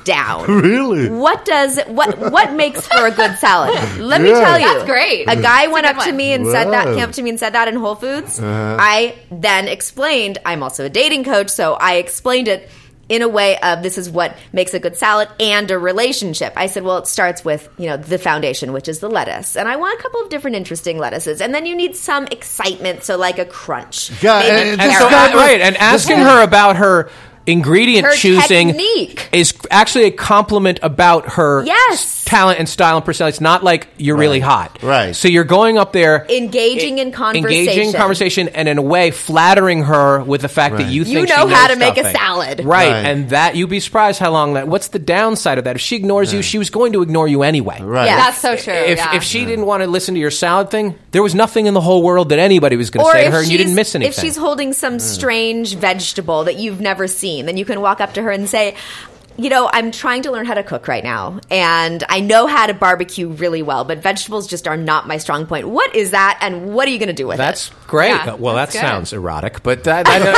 down. Really? What does what what makes for a good salad? Let me Yeah. tell you. That's great. A guy went a up good to one. me and said that Wow. came up to me and said that in Whole Foods. Uh-huh. I then explained, I'm also a dating coach, so I explained it in a way of this is what makes a good salad and a relationship. I said, well, it starts with, you know, the foundation, which is the lettuce. And I want a couple of different interesting lettuces. And then you need some excitement, so like a crunch. Yeah, Maybe and- and And this so, guy uh, was- right, and asking her about her ingredient Her choosing technique. is actually a compliment about her Yes. talent and style and personality. It's not like you're really hot. Right. So you're going up there Engaging in conversation. engaging in conversation, and in a way flattering her with the fact that Right. you You think know she knows how to make a something. salad. Right. Right. And that you'd be surprised how long that. What's the downside of that? If she ignores you, she was going to ignore you anyway. Right. Yeah. That's so true. If, yeah. if she didn't want to listen to your salad thing, there was nothing in the whole world that anybody was going to Or say to if her, and you she's- didn't miss anything. If she's holding some strange vegetable that you've never seen, then you can walk up to her and say, you know, I'm trying to learn how to cook right now, and I know how to barbecue really well, but vegetables just are not my strong point. What is that, and what are you going to do with That's it? great. Yeah, well, that's that good. sounds erotic, but that, I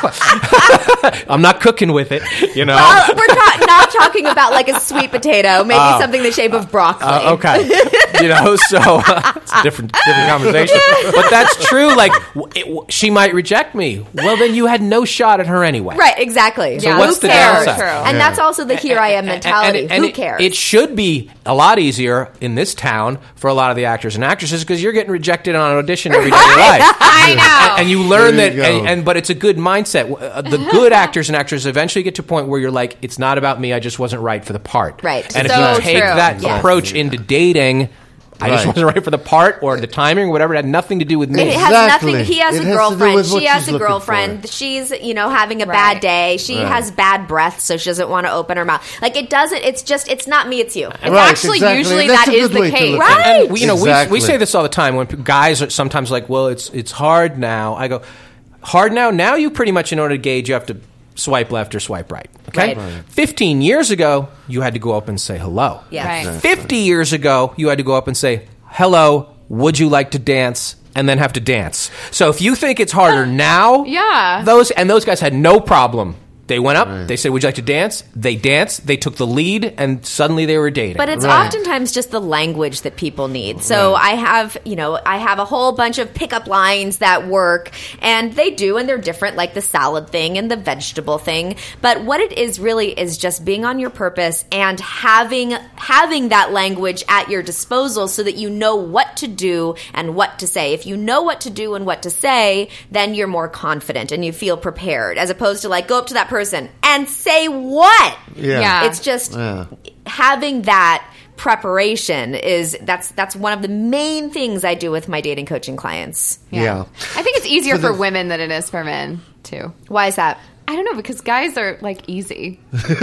don't know. I'm not cooking with it, you know. Well, we're ta- not talking about like a sweet potato, maybe something the shape of broccoli. Uh, okay, you know, so uh, it's a different different conversation. But that's true. Like, w- it, w- she might reject me. Well, then you had no shot at her anyway. Right, exactly. So Who what's the cares? downside? True. And that's also the here I am mentality. And- and Who it, cares? It should be a lot easier in this town for a lot of the actors and actresses because you're getting rejected on an audition every day of your life. I know. And, and you learn There that, you go. and, and but it's a good mindset. Uh, The good actors and actresses eventually get to a point where you're like, it's not about me. I just wasn't right for the part. Right. And So if you take true. that Yes. approach into dating, I just Right. wasn't right for the part, or the timing, or whatever. It had nothing to do with me. It has Exactly. nothing. He has It a has to do girlfriend. with what She has she's a looking girlfriend. for. She's, you know, having a Right. bad day. She Right. has bad breath, so she doesn't want to open her mouth. Like it doesn't. It's just. It's not me. It's you. It's Right, actually exactly. usually That's that a is good the way to case. look at it. Right. And we, you know, Exactly. we, we say this all the time when p- guys are sometimes like, well, it's it's hard now. I go, hard now? Now you pretty much, in order to gauge, you have to swipe left or swipe right. Okay? Right. Right. fifteen years ago, you had to go up and say hello. Yes. Right. Exactly. fifty years ago, you had to go up and say, hello, would you like to dance? And then have to dance. So if you think it's harder now, Yeah. those and those guys had no problem. They went up, they said, would you like to dance? They danced, they took the lead, and suddenly they were dating. But it's Right. oftentimes just the language that people need. So I have, you know, I have a whole bunch of pickup lines that work, and they do, and they're different, like the salad thing and the vegetable thing. But what it is really is just being on your purpose and having having that language at your disposal so that you know what to do and what to say. If you know what to do and what to say, then you're more confident and you feel prepared, as opposed to like go up to that person and say what? Yeah. Yeah. It's just Yeah. having that preparation is that's that's one of the main things I do with my dating coaching clients. Yeah. I think it's easier So for the- women than it is for men too. Why is that? I don't know because guys are like easy.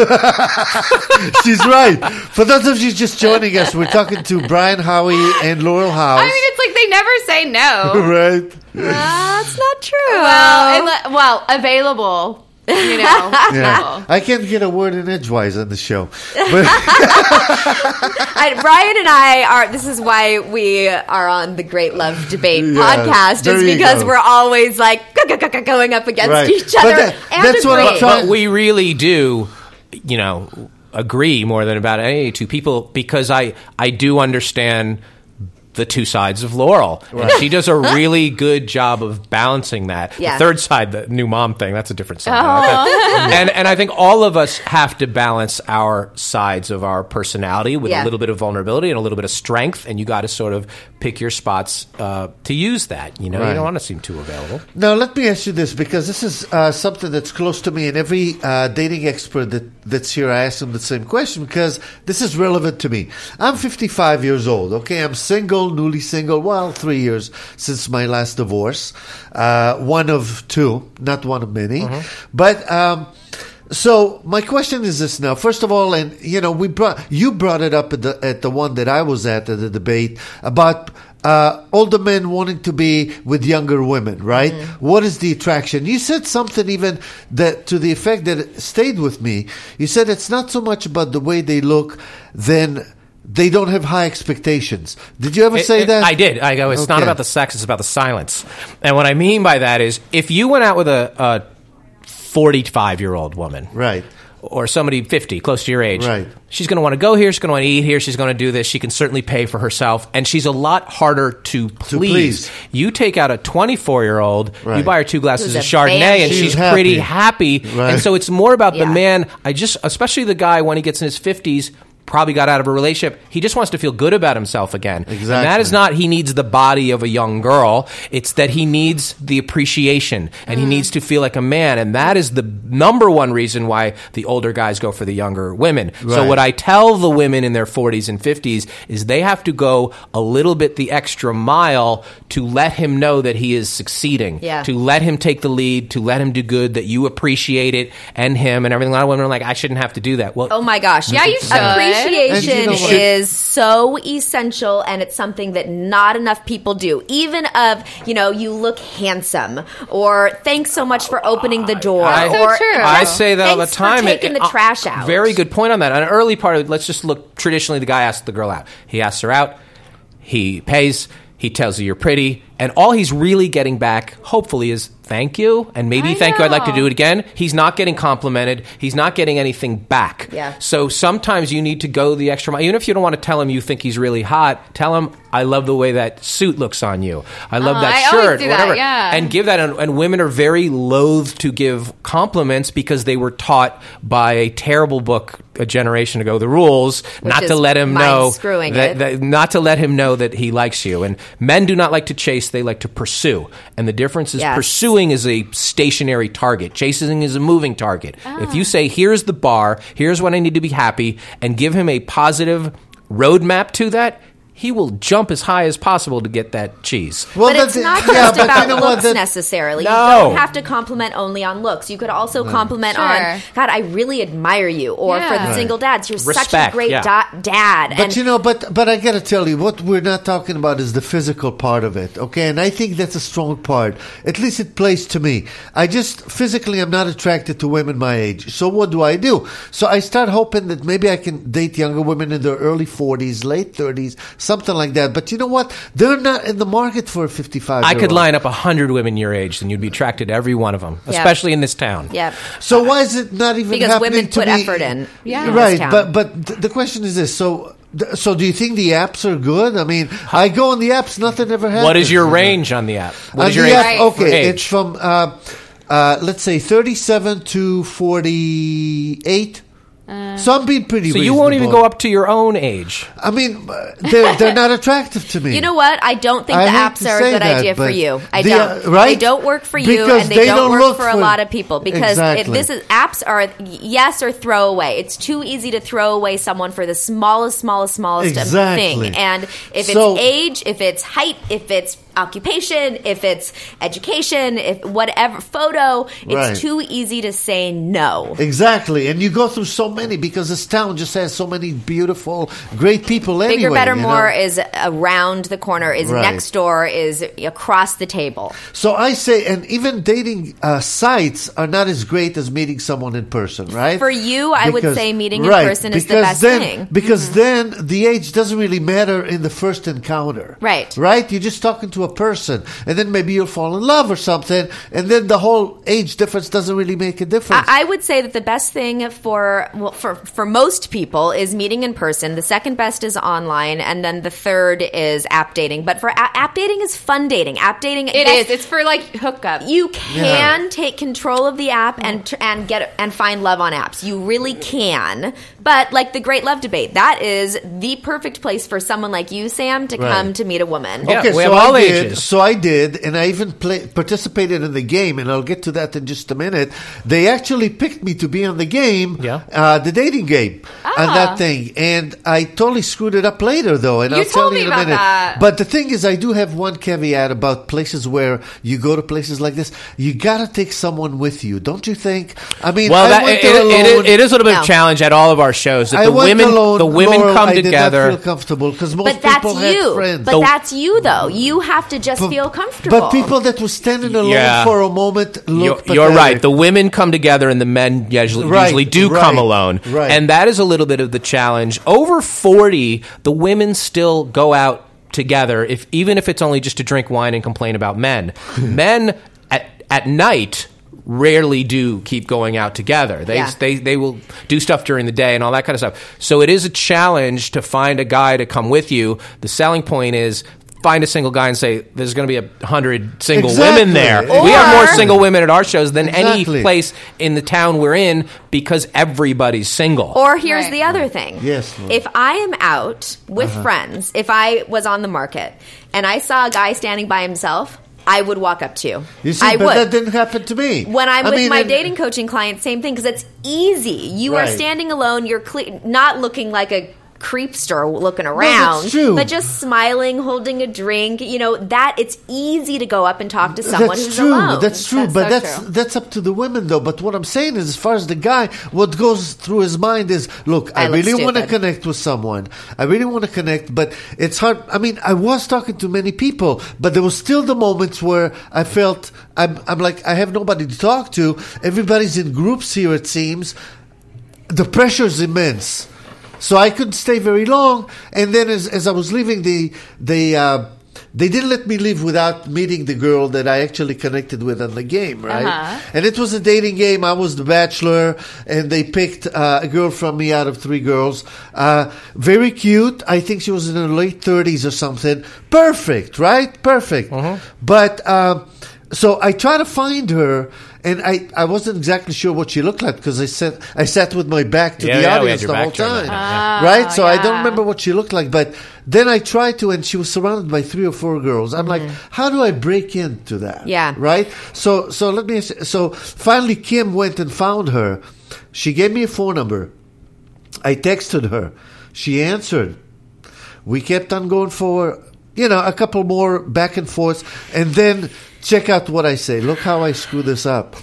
She's right. For those of you just joining us, we're talking to Brian Howie and Laurel House. I mean, it's like they never say no. right? That's not true. well, unle- well, available. You know. Yeah. I can't get a word in edgewise on the show. But I, Brian and I are. This is why we are on the Great Love Debate Yeah, podcast, there is you because go. we're always like going up against Right. each But other that- and that's what I'm agreeing. trying- But we really do, you know, agree more than about any two people because I, I do understand the two sides of Laurel. And she does a really good job of balancing that. Yeah. The third side, the new mom thing, that's a different side. and and I think all of us have to balance our sides of our personality with Yeah. a little bit of vulnerability and a little bit of strength, and you got to sort of pick your spots uh, to use that. You know, Right. you don't want to seem too available. now let me ask you this, because this is uh, something that's close to me, and every uh, dating expert that, that's here, I ask them the same question because this is relevant to me. I'm fifty-five years old, okay? I'm single, newly single, well, three years since my last divorce. Uh, one of two, not one of many. But... Um, So my question is this now. First of all, and you know, we brought you brought it up at the at the one that I was at at the debate about uh, older men wanting to be with younger women, right? What is the attraction? You said something even that to the effect that it stayed with me. You said it's not so much about the way they look, then they don't have high expectations. Did you ever It- say it- that? I did. I go, it's not Okay. about the sex, it's about the silence. And what I mean by that is if you went out with a, a forty-five-year-old woman, Right. or somebody fifty, close to your age. Right. She's going to want to go here. She's going to want to eat here. She's going to do this. She can certainly pay for herself. And she's a lot harder to please. please. You take out a twenty-four-year-old, you Right. buy her two glasses Who's of a Chardonnay, fan. and She's she's, happy. pretty happy. Right. And so it's more about Yeah. the man. I just, especially the guy when he gets in his fifties, probably got out of a relationship. He just wants to feel good about himself again. Exactly. And that is not he needs the body of a young girl. It's that he needs the appreciation and he needs to feel like a man. And that is the number one reason why the older guys go for the younger women. So Right. what I tell the women in their forties and fifties is they have to go a little bit the extra mile to let him know that he is succeeding. Yeah. To let him take the lead, to let him do good, that you appreciate it and him and everything. A lot of women are like, I shouldn't have to do that. Well, Oh my gosh. Yeah, you should. Appreciation And you know what? is so essential, and it's something that not enough people do. Even of, you know, you look handsome, or thanks so much for opening the door. I- So or true. I say that all the thanks time. For taking It- the uh, trash out. Very good point on that. On an early part of it, let's just look traditionally. The guy asks the girl out. He asks her out. He pays. He tells her you're pretty. And all he's really getting back, hopefully, is thank you. And maybe I thank you. I'd like to know. do it again. He's not getting complimented. He's not getting anything back. Yeah. So sometimes you need to go the extra mile. Even if you don't want to tell him you think he's really hot, tell him, I love the way that suit looks on you. I love Oh, that I always shirt. do that, whatever. yeah. And give that. And, and women are very loath to give compliments because they were taught by a terrible book a generation ago, The Rules, not to is let him mind know screwing that, it. that- not to let him know that he likes you. And men do not like to chase; they like to pursue. And the difference is Yes. pursuing is a stationary target. Chasing is a moving target. Ah. If you say, "Here's the bar. Here's when I need to be happy," and give him a positive roadmap to that, he will jump as high as possible to get that cheese. Well, But it's that's- not yeah, just but about you know what, looks that- necessarily. No. You don't have to compliment only on looks. You could also compliment Sure. on, God, I really admire you. Or for Yeah. the single dads, you're such a Respect, great yeah. da- dad. But and you know, but but I got to tell you, what we're not talking about is the physical part of it, okay? And I think that's a strong part. At least it plays to me. I just physically, I'm not attracted to women my age. So what do I do? So I start hoping that maybe I can date younger women in their early forties, late thirties, something like that. But you know what? They're not in the market for a fifty-five. I could line up a hundred women your age, and you'd be attracted to every one of them, Yeah. especially in this town. yeah. So why is it not even Because happening women to put me? effort in. Yeah. in this Right, town. but but th- the question is this: so th- so do you think the apps are good? I mean, I go on the apps, nothing ever happens. What is your range on the app? What On is your the age? app, for okay, age? it's from uh, uh, let's say thirty-seven to forty-eight. so I'm being pretty. So you won't even reasonable. go up to your own age. I mean, uh, they're they're not attractive to me. You know what? I don't think I the hate apps to are a say good that, idea for but you. I the- don't. right? They don't work for you, Because and they, they don't, don't work look for a for- lot of people. Because Exactly. if this is apps are yes or throw away. It's too easy to throw away someone for the smallest, smallest, smallest of Exactly. thing. And if it's So- age, if it's height, if it's occupation, if it's education, if whatever photo, it's Right. too easy to say no. Exactly, and you go through so many because this town just has so many beautiful, great people. Anyway, Bigger, better, you more know? is around the corner, is Right. next door, is across the table. So I say, and even dating uh, sites are not as great as meeting someone in person, right? For you, I would say meeting in right, person is the because best then, thing. Because Mhm. then the age doesn't really matter in the first encounter. Right. Right? You're just talking to a person, and then maybe you'll fall in love or something, and then the whole age difference doesn't really make a difference. I I would say that the best thing for well, for for most people is meeting in person. The second best is online, and then the third is app dating. But for a- app dating is fun dating. App dating It yes, is. It's for like hookup. You can take control of the app and tr- and get and find love on apps. You really can. But like the Great Love Debate, that is the perfect place for someone like you, Sam, to Right. come to meet a woman. Yeah, Okay, we so have all I did. ages. So I did, and I even play, participated in the game, and I'll get to that in just a minute. They actually picked me to be on the game, Yeah. uh, the dating game, and Ah. that thing. And I totally screwed it up later, though, and You I'll tell told you me in a about minute. that. But the thing is, I do have one caveat about places where you go to places like this. You gotta take someone with you, don't you think? I mean, Well, I that, went it, there it, it, alone. is, it is a little bit No. of a challenge at all of our shows. That I the went women, alone. the women Laurel, come I did together. not feel comfortable because most But that's people had you. friends. But The- that's you, though. You have to just feel comfortable. But people that were standing alone Yeah. for a moment You're, looked you're pathetic. right. The women come together and the men usually, Right, usually do right, come alone. right. And that is a little bit of the challenge. Over forty, the women still go out together, if even if it's only just to drink wine and complain about men. Men at, at night rarely do keep going out together. They, Yeah. they they will do stuff during the day and all that kind of stuff. So it is a challenge to find a guy to come with you. The selling point is find a single guy and say, there's going to be a hundred single Exactly. women there. Or- we have more single women at our shows than Exactly. any place in the town we're in because everybody's single. Or here's Right. the other thing. Yes, Lord. If I am out with friends, if I was on the market and I saw a guy standing by himself, I would walk up to you. You see, I but would. that didn't happen to me. When I'm I with mean, my and- dating coaching clients, same thing, because it's easy. You are Right. standing alone. You're cle- not looking like a creepster looking around, true. but just smiling, holding a drink. You know, that it's easy to go up and talk to someone that's who's true. alone. That's true. That's but so that's true. that's up to the women, though. But what I'm saying is, as far as the guy, what goes through his mind is, look, I, I look really want to stupid. connect with someone. I really want to connect, but it's hard. I mean, I was talking to many people, but there was still the moments where I felt I'm, I'm like I have nobody to talk to. Everybody's in groups here. It seems the pressure's immense. So I couldn't stay very long, and then as, as I was leaving, the the uh, they didn't let me leave without meeting the girl that I actually connected with on the game, right? Uh-huh. And it was a dating game. I was the bachelor, and they picked uh, a girl from me out of three girls. Uh, very cute. I think she was in her late thirties or something. Perfect, right? Perfect. But uh, so I try to find her. And I, I wasn't exactly sure what she looked like because I sat I sat with my back to Yeah, the yeah, we audience had the your whole back turned, time, yeah. right? So I don't yeah. remember what she looked like. But then I tried to, and she was surrounded by three or four girls. I'm like, how do I break into that? Yeah. right. So so let me. So finally, Kim went and found her. She gave me a phone number. I texted her. She answered. We kept on going for, you know, a couple more back and forth, and then. Check out what I say. Look how I screw this up.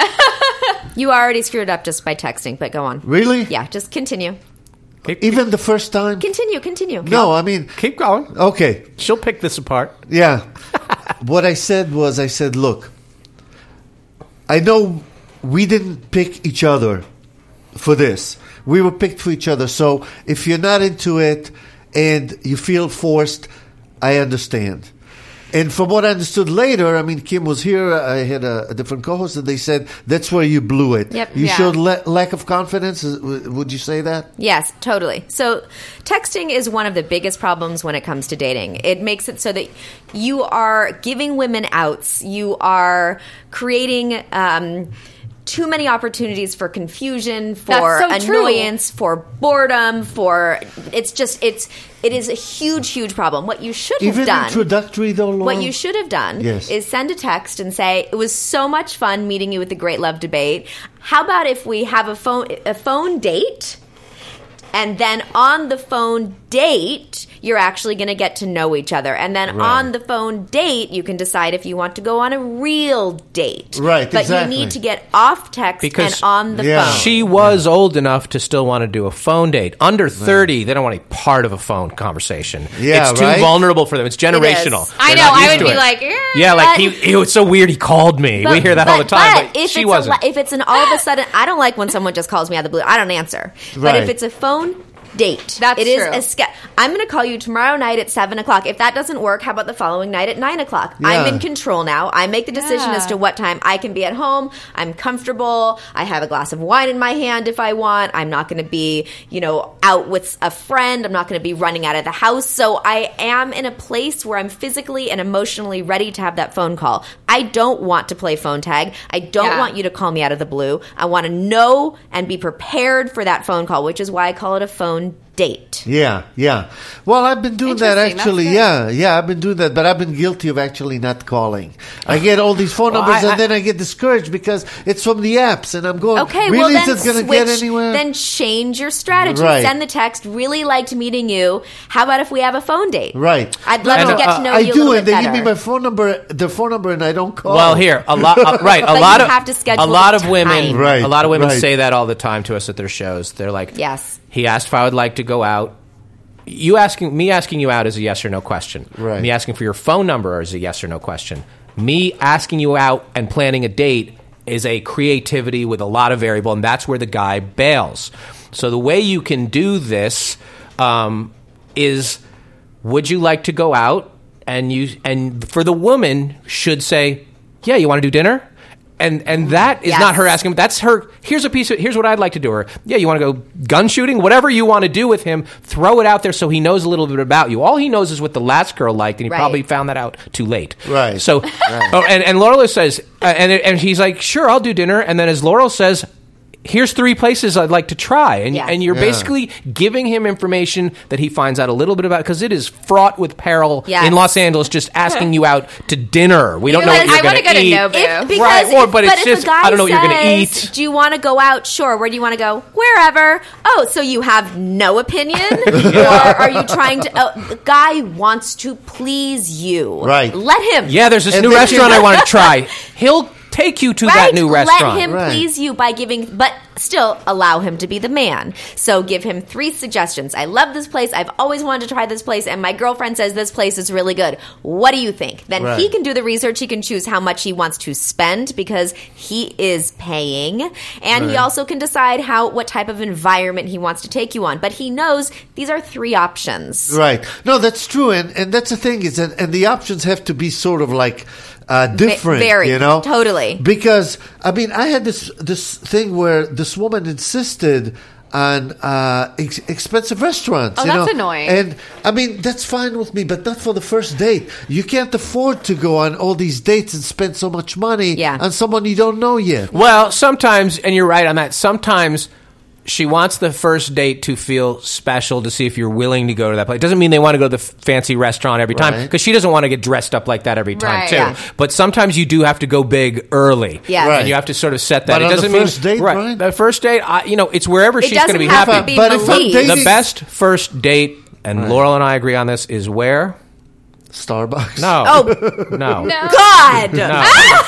You already screwed up just by texting, but go on. Really? Yeah, just continue. Keep, Even the first time? Continue, continue. No, I mean, keep going. okay. She'll pick this apart. Yeah. What I said was, I said, look, I know we didn't pick each other for this. We were picked for each other. So if you're not into it and you feel forced, I understand. And from what I understood later, I mean, Kim was here. I had a, a different co-host, and they said that's where you blew it. Yep. You Yeah. showed la- lack of confidence. Is- w- Would you say that? Yes, totally. So texting is one of the biggest problems when it comes to dating. It makes it so that you are giving women outs. You are creating um, too many opportunities for confusion, for That's so true. annoyance, for boredom, for it's just it's it is a huge, huge problem. What you should have Even done introductory, though, Laura? What you should have done Yes. is send a text and say, it was so much fun meeting you at the Great Love Debate. How about if we have a phone a phone date? And then on the phone date, you're actually going to get to know each other. And then Right. on the phone date, you can decide if you want to go on a real date. Right, But exactly. you need to get off text Because and on the Yeah. phone. She was old enough to still want to do a phone date. Under thirty, they don't want any part of a phone conversation. Yeah, it's too right? vulnerable for them. It's generational. is. I They're know. not I used would to be it. like, eh. yeah, like But- he, he was so weird. He called me. we hear that all the time, but, if she it's wasn't. A, if it's an all of a sudden, I don't like when someone just calls me out of the blue. I don't answer. But Right. if it's a phone date, That's it is true. a ske- I'm going to call you tomorrow night at seven o'clock. If that doesn't work, how about the following night at nine o'clock? I'm Yeah. in control now. I make the decision Yeah. as to what time I can be at home. I'm comfortable. I have a glass of wine in my hand if I want. I'm not going to be, you know, out with a friend. I'm not going to be running out of the house. So I am in a place where I'm physically and emotionally ready to have that phone call. I don't want to play phone tag. I don't Yeah. want you to call me out of the blue. I want to know and be prepared for that phone call, which is why I call it a phone date. Yeah, yeah. Well, I've been doing that Interesting. actually. That's Yeah, yeah, I've been doing that, but I've been guilty of actually not calling. I get all these phone Well, numbers, I- I- and then I get discouraged because it's from the apps, and I'm going, Okay, really, well then is it going to switch, get anywhere? then change your strategy. Right. Send the text, really liked meeting you. How about if we have a phone date? Right. I'd love And, to get uh, to know I you a do, little and bit they better. give me my phone number, their phone number, and I don't call. Well, here a lot, uh, right? A But lot you of have to schedule a lot the of women, time. Right, a lot of women right. say that all the time to us at their shows. They're like, Yes. He asked if I would like to go out. You asking me asking you out is a yes or no question. Right. Me asking for your phone number is a yes or no question. Me asking you out and planning a date is a creativity with a lot of variable, and that's where the guy bails. So the way you can do this um, is, would you like to go out? And you and for the woman should say, yeah, you want to do dinner? And and that is Yes. not her asking. That's her. Here's a piece of. Here's what I'd like to do. Her. Yeah, you want to go gun shooting? Whatever you want to do with him, throw it out there so he knows a little bit about you. All he knows is what the last girl liked, and he Right. probably found that out too late. Right. So, oh, and and Laurel says, uh, and and he's like, sure, I'll do dinner. And then as Laurel says, here's three places I'd like to try. And, Yeah. and you're Yeah. basically giving him information that he finds out a little bit about, because it is fraught with peril Yes. in Los Angeles, just asking you out to dinner. We don't know what Because you're I wanna going go to eat. Nobu. If, because Right, or- if, but it's if just, a guy I don't know what you're gonna says, eat. Do you want to go out? Sure. Where do you want to go? Wherever. Oh, so you have no opinion? Or are you trying to... Oh, the guy wants to please you. Right. Let him. Yeah, there's this And new then restaurant you- I want to try. He'll take you to Right? that new restaurant. Let him Right. please you by giving, but still allow him to be the man. So give him three suggestions. I love this place. I've always wanted to try this place, and my girlfriend says this place is really good. What do you think? Then Right. he can do the research. He can choose how much he wants to spend because he is paying, and he Right. also can decide how what type of environment he wants to take you on. But he knows these are three options. Right. No, that's true, and and that's the thing is, and, and the options have to be sort of like uh, different. very, you know, totally. Because I mean, I had this this thing where this woman insisted on uh, ex- expensive restaurants. Oh, you that's know? annoying. And I mean, that's fine with me, but not for the first date. You can't afford to go on all these dates and spend so much money Yeah. on someone you don't know yet. Well, sometimes, and you're right on that, sometimes she wants the first date to feel special, to see if you're willing to go to that place. It doesn't mean they want to go to the f- fancy restaurant every time, Right. because she doesn't want to get dressed up like that every time, Right. too. Yeah. But sometimes you do have to go big early. Yeah. Right. And you have to sort of set that. But it on the doesn't first mean, date, right. Brian? The first date, I, you know, it's wherever It she's going to doesn't be have happy. to be But if I'm believed. dating- The best first date, and Laurel and I agree on this, is where? Starbucks. No. Oh, No. No. God! No.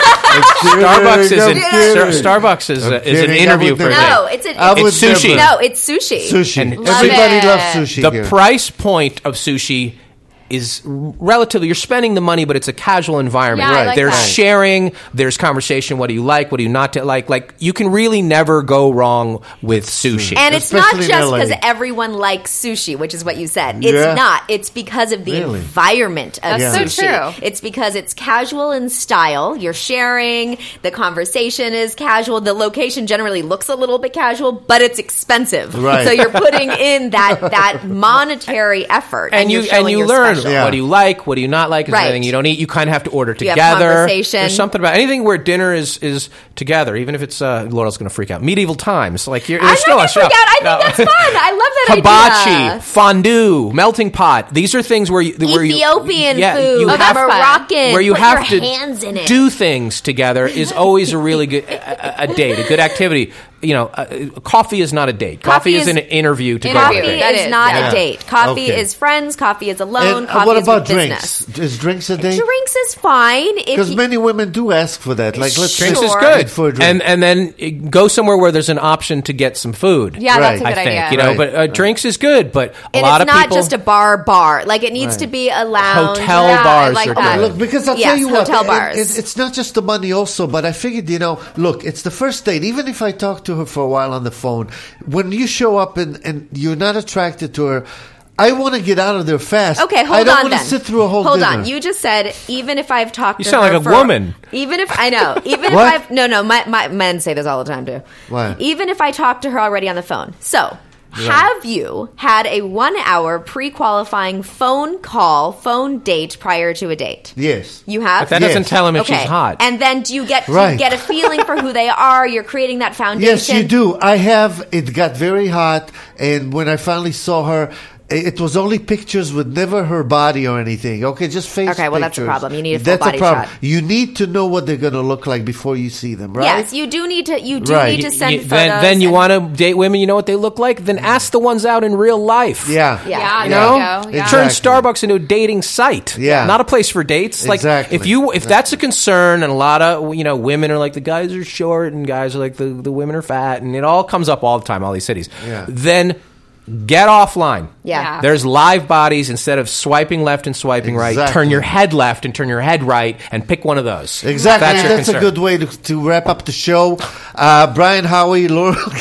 Starbucks is I'm an, kidding. Star- Starbucks is, I'm a, is an kidding. I interview would for a never- date. No, it's a, I it's, would It's sushi. never- no, it's sushi. Sushi. And- Everybody it. loves sushi The here. price point of sushi is relatively, you're spending the money, but it's a casual environment. Yeah, I Right. like There's that. sharing, there's conversation. What do you like? What do you not like? Like, you can really never go wrong with sushi. And it's not Especially in just L A. because everyone likes sushi, which is what you said. It's Yeah. not. It's because of the Really? environment of That's sushi. so true. It's because it's casual in style. You're sharing. The conversation is casual. The location generally looks a little bit casual, but it's expensive. Right. So you're putting in that that monetary effort, and you you're showing and you you're learn special. Yeah. what do you like, what do you not like. Is there Right. anything you don't eat? You kind of have to order You have together. conversation. There's something about anything where dinner is is together, even if it's uh, Laurel's going to freak out. Medieval times, like you're, I'm there's still not a gonna show. freak out. I think No. that's fun. I love that Hibachi, idea. fondue, melting pot. These are things where you, where you Ethiopian yeah, food, you Oh, have that's fun. Moroccan, where you put have your to hands in it. do things together is always a really good a, a date, a good activity. You know, uh, coffee is not a date. Coffee, Coffee is, is- an interview to Coffee go on a date. That is, is, not yeah. a date. Coffee Okay. is friends. Coffee is alone. And uh, coffee what is about with drinks? business. Is drinks a date? Drinks is fine. If Because you- many women do ask for that. Like, let's Drinks Sure. is meet good, for a drink. and and then uh, go somewhere where there's an option to get some food. Yeah, that's a Right. good I think idea. you know, Right. but uh, drinks is good. But a and lot it's of not people just a bar bar. Like it needs Right. to be a lounge. hotel Yeah, I bars like are that. good. Look, because I'll Yes, tell you what, hotel it- bars. it- it's not just the money also, but I figured, you know, look, it's the first date. Even if I talk to her for a while on the phone, when you show up and, and you're not attracted to her, I want to get out of there fast. Okay, hold I don't on want then. to sit through a whole Hold dinner. on. You just said even if I've talked You to sound her like a for- woman. Even if I know. Even if What? I've no no my, my men say this all the time too. What? Even if I talked to her already on the phone. So have you had a one hour pre qualifying phone call, phone date prior to a date? Yes. You have? But that Yes. doesn't tell him if okay. she's hot. And then do you get do you Right. get a feeling for who they are? You're creating that foundation. Yes, you do. I have. It got very hot, and when I finally saw her, it was only pictures with never her body or anything. Okay, just face Okay, well, that's a pictures. problem. You need a full That's body a problem. shot. You need to know what they're going to look like before you see them, right? Yes, you do need to. You do Right. need to send You- photos. then, then you and- want to date women. You know what they look like. Then ask the ones out in real life. Yeah. Yeah. Yeah, You there know, you go. Yeah. turn Exactly. Starbucks into a dating site. Yeah. not a place for dates. Like Exactly. if you if that's a concern, and a lot of you know women are like the guys are short and guys are like the the women are fat, and it all comes up all the time. All these cities. Yeah. Then get offline. Yeah. Yeah. There's live bodies. Instead of swiping left and swiping right, Exactly. turn your head left and turn your head right, and pick one of those. Exactly. That's, That's, your a concern. good way to, to wrap up the show. Uh, Brian Howie, Laurel,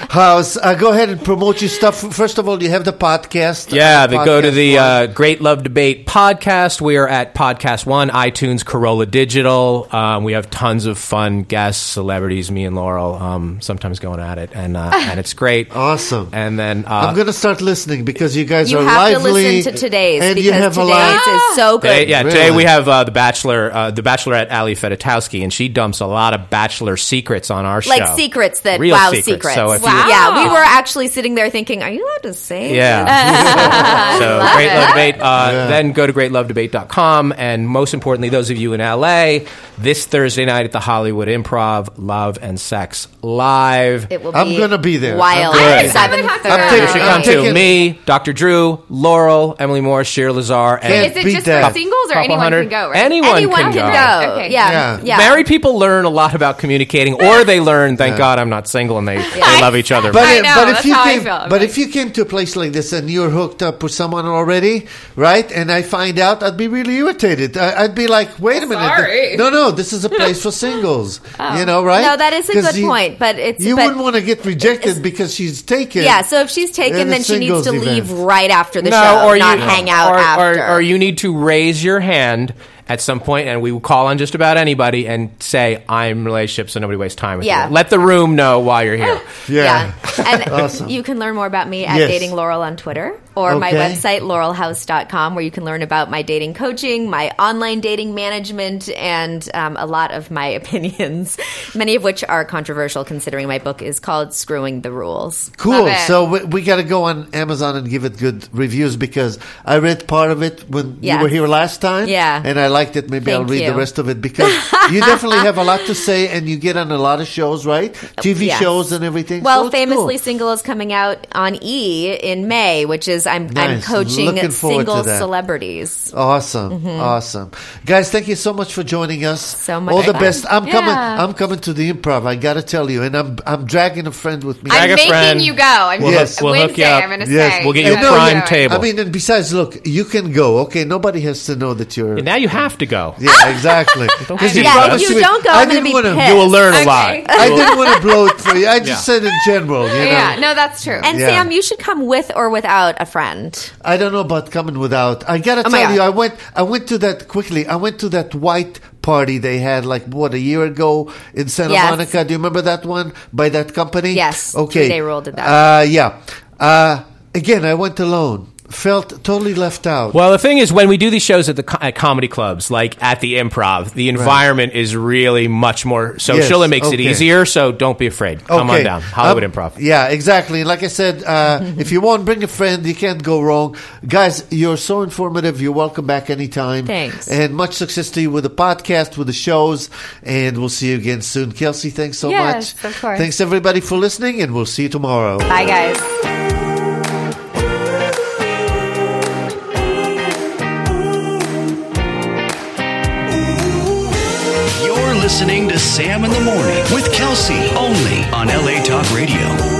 house. Uh, go ahead and promote your stuff. First of all, you have the podcast. Yeah, uh, they go to podcast the one. uh, Great Love Debate podcast. We are at Podcast One, iTunes, Corolla Digital. Um, we have tons of fun guests, celebrities, me and Laurel, um, sometimes going at it, and uh, and it's great. Awesome. And then uh, I'm going to start listening because you guys You are have lively. to listen to today's and because you have a today's lot. is so good. Today, yeah, Really? today we have uh, the Bachelor, uh, the Bachelorette Ali Fedotowsky, and she dumps a lot of Bachelor secrets on our show. Like secrets that Real wow secrets. secrets. So if you- Wow. Yeah, we were actually sitting there thinking, are you allowed to say? Yeah. so, so Great it. Love Debate. Uh, Yeah. Then go to great love debate dot com. And most importantly, those of you in L A, this Thursday night at the Hollywood Improv, Love and Sex Live. It will be I'm gonna be there. wild. I'm good. seven I'm You taking- should I'm come too. taking- Me, Doctor Drew, Laurel, Emily Morris, Sheer Lazar, and Can't Is it beat just that. for singles or Couple anyone hundred- can go, right? Anyone, Anyone can, can go. go. Okay. Yeah. Yeah. yeah. Married people learn a lot about communicating, or they learn, thank God I'm not single, and they, they love each other. But, I if- know, but if that's you how I came, feel. I'm but like- if you came to a place like this and you're hooked up with someone already, right? And I find out, I'd be really irritated. I, I'd be like, wait a minute, Sorry. no, no, this is a place for singles. You know, right? No, that is a 'Cause good you- point, but it's you but wouldn't want to get rejected because she's taken. yeah. So if she's taken, At a then she needs singles to event. leave right after the no, show, or not you, hang out or, after. Or, or you need to raise your hand at some point, and we will call on just about anybody and say, I'm in a relationship, so nobody waste time with Yeah. you. Let the room know why you're here. Yeah. And Awesome. you can learn more about me at Yes. Dating Laurel on Twitter or my Okay. website, laurel house dot com, where you can learn about my dating coaching, my online dating management, and um, a lot of my opinions, many of which are controversial considering my book is called Screwing the Rules. Cool. Love it. So we, we got to go on Amazon and give it good reviews because I read part of it when Yeah. you were here last time. Yeah. And I liked it. Maybe I'll Thank read you. the rest of it because you definitely have a lot to say and you get on a lot of shows, right? T V Yes. shows and everything. Well, So it's Famously cool. Single is coming out on E in May, which is I'm I'm Nice. coaching Looking forward to single that. celebrities. Awesome, awesome, guys! Thank you so much for joining us. So much All the fun. best. I'm Yeah. coming. I'm coming to the Improv. I got to tell you, and I'm I'm dragging a friend with me. Drag I'm a making friend. you go. I'm We'll Yes. hook, we'll hook you Wednesday, up. I'm going to Yes. say. We'll get you you a know prime you- table. I mean, and besides, look, you can go. Okay, nobody has to know that you're. And now you have to go. Yeah, exactly. Because do you that. promised If you me- don't go, I I'm gonna didn't be wanna- pissed. You will learn a Okay. lot. I didn't want to blow it for you. I just Yeah. said in general. You know. Yeah, no, that's true. And Yeah. Sam, you should come with or without a friend. I don't know about coming without. I gotta Oh my tell God. you, I went. I went to that quickly. I went to that white party they had like what a year ago in Santa Yes. Monica. Do you remember that one by that company? Yes. Okay. Three-Day Rule did that. Uh, yeah. Uh, again, I went alone. Felt totally left out. Well, the thing is, when we do these shows at the co- at comedy clubs, like at the Improv, the environment is really much more social. Yes, It makes it okay. easier, so don't be afraid. Come on Okay. down, Hollywood Um, Improv. Yeah, exactly. Like I said, uh, if you want, bring a friend. You can't go wrong. Guys, you're so informative. You're welcome back anytime. Thanks. And much success to you with the podcast, with the shows. And we'll see you again soon. Kelsey, thanks so Yes, much. of course. Thanks, everybody, for listening. And we'll see you tomorrow. Bye, guys. You're listening to Sam in the Morning with Kelsey, only on L A Talk Radio.